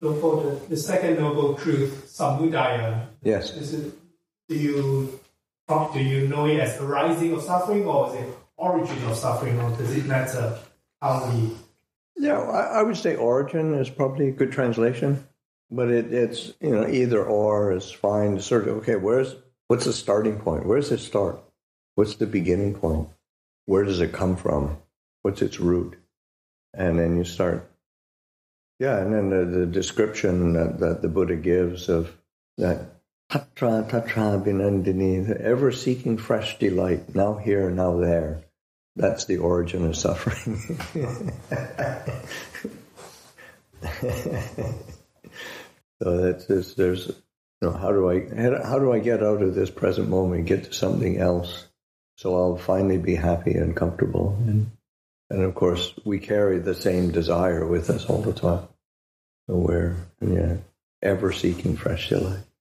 So for the second noble truth, samudaya, yes. Do you know it as arising of suffering, or is it origin of suffering, or does it matter how we... Yeah, I would say origin is probably a good translation, but it's either or is fine. Sort of, okay, what's the starting point? Where does it start? What's the beginning point? Where does it come from? What's its root? And then you start. Yeah, and then the description that the Buddha gives of that tatra binandini, ever seeking fresh delight, now here, now there. That's the origin of suffering. So that's just, there's, how do I get out of this present moment and get to something else so I'll finally be happy and comfortable? And of course, we carry the same desire with us all the time. So we're ever seeking fresh delight.